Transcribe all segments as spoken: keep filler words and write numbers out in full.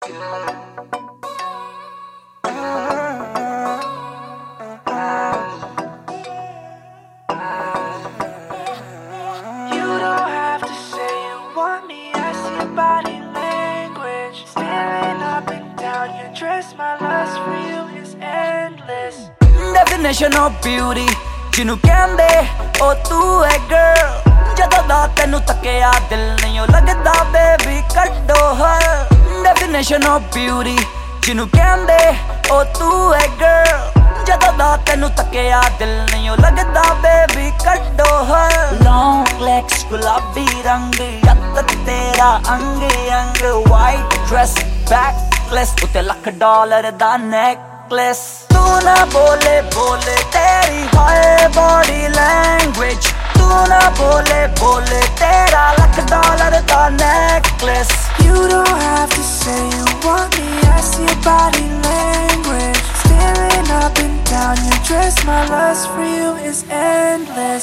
don't have to say you want me, I see your body language. Staring up and down your dress, my lust for you is endless. Definition of beauty, ਜਿਹਨੂੰ ਕਹਿੰਦੇ ਉਹ ਤੂੰ ਹੈ girl. ਜਦੋਂ ਦਾ ਤੈਨੂੰ ਤੱਕਿਆ ਦਿਲ ਨਹੀਂ ਲੱਗਦਾ baby ਕੱਢੋ ਹਰ. Definition of beauty, ਜਿਹਨੂੰ ਕਹਿੰਦੇ ਉਹ ਤੂੰ ਹੈ girl. ਜਦੋਂ ਦਾ ਤੈਨੂੰ ਤੱਕਿਆ ਦਿਲ ਨਹੀਂ ਲੱਗਦਾ baby ਕੱਢੋ ਹਰ. Long legs ਗੁਲਾਬੀ ਰੰਗ ਯੱਤ ਤੇਰਾ ਅੰਗ ਅੰਗ. White dress backless ਉੱਤੇ ਲੱਖ ਡਾਲਰ ਦਾ necklace. तू ना बोले बोले तेरी हाय body language. तू ना बोले बोले तेरा लाख डॉलर का necklace. You don't have to say you want me, I see your body language. Staring up and down your dress, my lust for you is endless.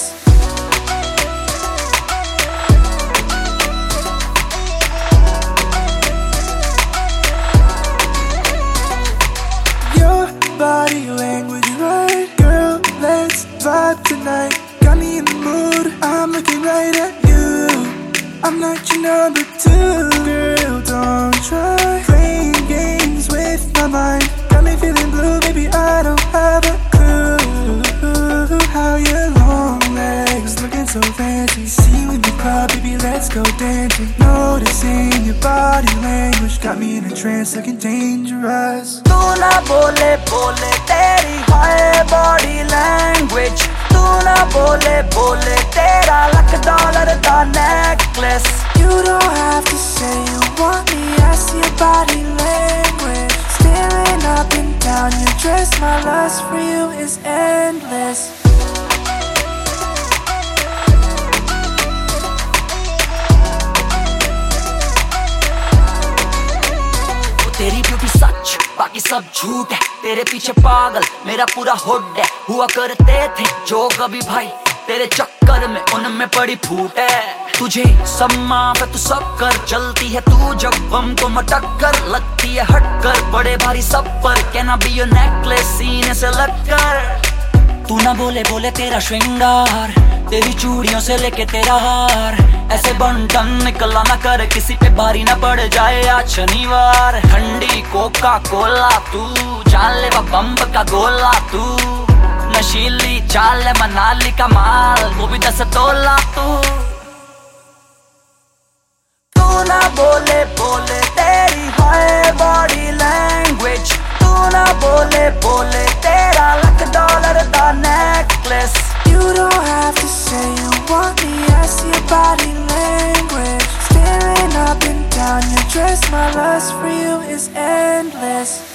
Body language right, girl, let's vibe tonight. Got me in the mood, I'm looking right at you. I'm not your number two, girl, don't try playing games with my mind. Got me feeling blue, baby, I don't have a clue. How your long legs looking so fancy. See you in the club, baby, let's go dancing. Noticing your body language got me in a trance, looking dangerous. तू ना बोले बोले तेरी हाय body language. तू ना बोले बोले तेरा लाख डॉलर का necklace. You don't have to say you want me, I see your body language. Staring up and down your dress, my lust for you is endless. तेरी ब्यूटी सच बाकी सब झूठ है. तेरे पीछे पागल मेरा पूरा हुड है. हुआ करते थे जो कभी भाई तेरे चक्कर में उनमें पड़ी फूट है. तुझे सम्मा पे तू सब कर चलती है तू जब बम को मटक कर. लगती है हट कर बड़े भारी सब पर. कहना भी यो नेकलेस सीने से लग कर. तू ना बोले बोले तेरा श्रृंगार, तेरी चूड़ियों से लेके तेरा हार. ऐसे बंटन निकला ना कर किसी पे भारी ना पड़ जाए आज शनिवार. ठंडी कोका कोला तू जान ले बम्ब का गोला. तू नशीली चाल है मनाली का माल, वो भी दस तोला. तू तू ना बोले बोले तेरी हाय बॉडी लैंग्वेज. तू ना बोले बोले तेरा लाख डॉलर का necklace. You don't have to say you want me, I see your body language. Staring up and down your dress, my lust for you is endless.